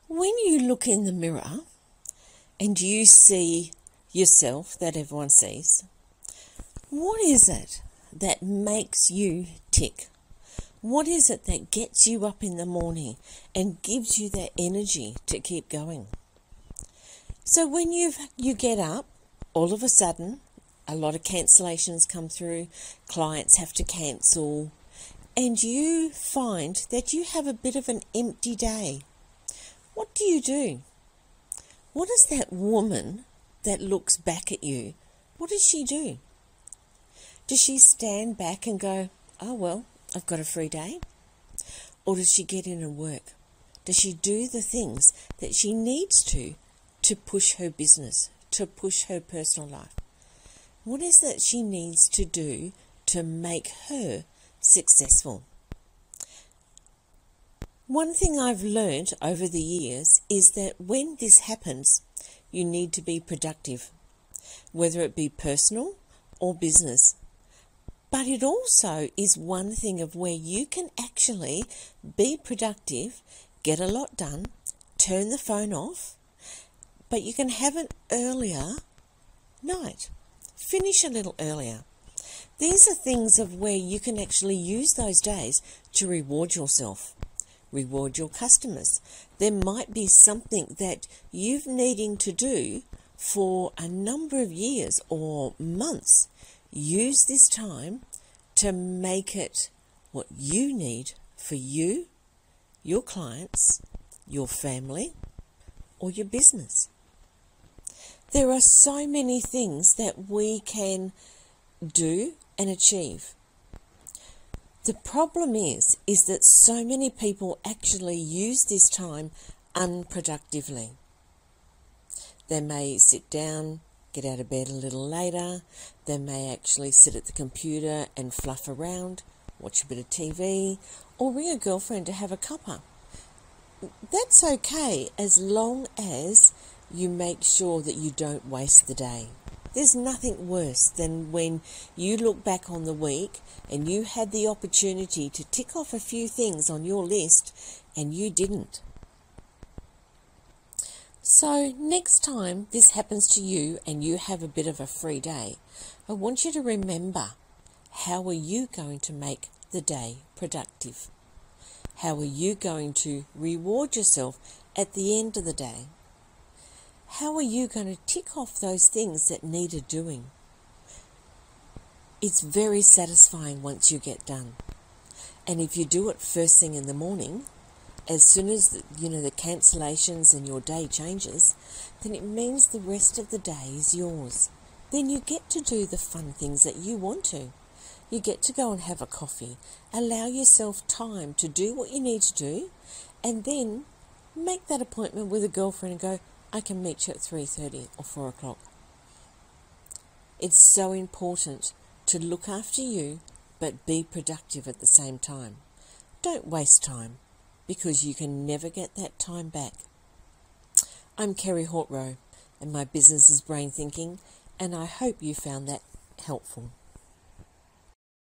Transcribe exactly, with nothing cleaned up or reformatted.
When you look in the mirror and you see yourself that everyone sees, what is it that makes you tick? What is it that gets you up in the morning and gives you that energy to keep going? So when you you get up, all of a sudden, a lot of cancellations come through, clients have to cancel, and you find that you have a bit of an empty day. What do you do? What does that woman that looks back at you, what does she do? Does she stand back and go, oh well, I've got a free day? Or does she get in and work? Does she do the things that she needs to to push her business, to push her personal life? What is it she needs to do to make her successful? One thing I've learned over the years is that when this happens, you need to be productive, whether it be personal or business. But it also is one thing of where you can actually be productive, get a lot done, turn the phone off, but you can have an earlier night. Finish a little earlier. These are things of where you can actually use those days to reward yourself, reward your customers. There might be something that you've needing to do for a number of years or months. Use this time to make it what you need for you, your clients, your family, or your business. There are so many things that we can do and achieve. The problem is, is that so many people actually use this time unproductively. They may sit down, get out of bed a little later. They may actually sit at the computer and fluff around, watch a bit of T V, or ring a girlfriend to have a cuppa. That's okay as long as you make sure that you don't waste the day. There's nothing worse than when you look back on the week and you had the opportunity to tick off a few things on your list and you didn't. So next time this happens to you and you have a bit of a free day, I want you to remember, how are you going to make the day productive? How are you going to reward yourself at the end of the day? How are you going to tick off those things that need a doing? It's very satisfying once you get done. And if you do it first thing in the morning, as soon as the, you know the cancellations and your day changes, then it means the rest of the day is yours. Then you get to do the fun things that you want to. You get to go and have a coffee, allow yourself time to do what you need to do, and then make that appointment with a girlfriend and go, I can meet you at three thirty or four o'clock. It's so important to look after you, but be productive at the same time. Don't waste time, because you can never get that time back. I'm Kerry Hortrow, and my business is Brain Thinking, and I hope you found that helpful.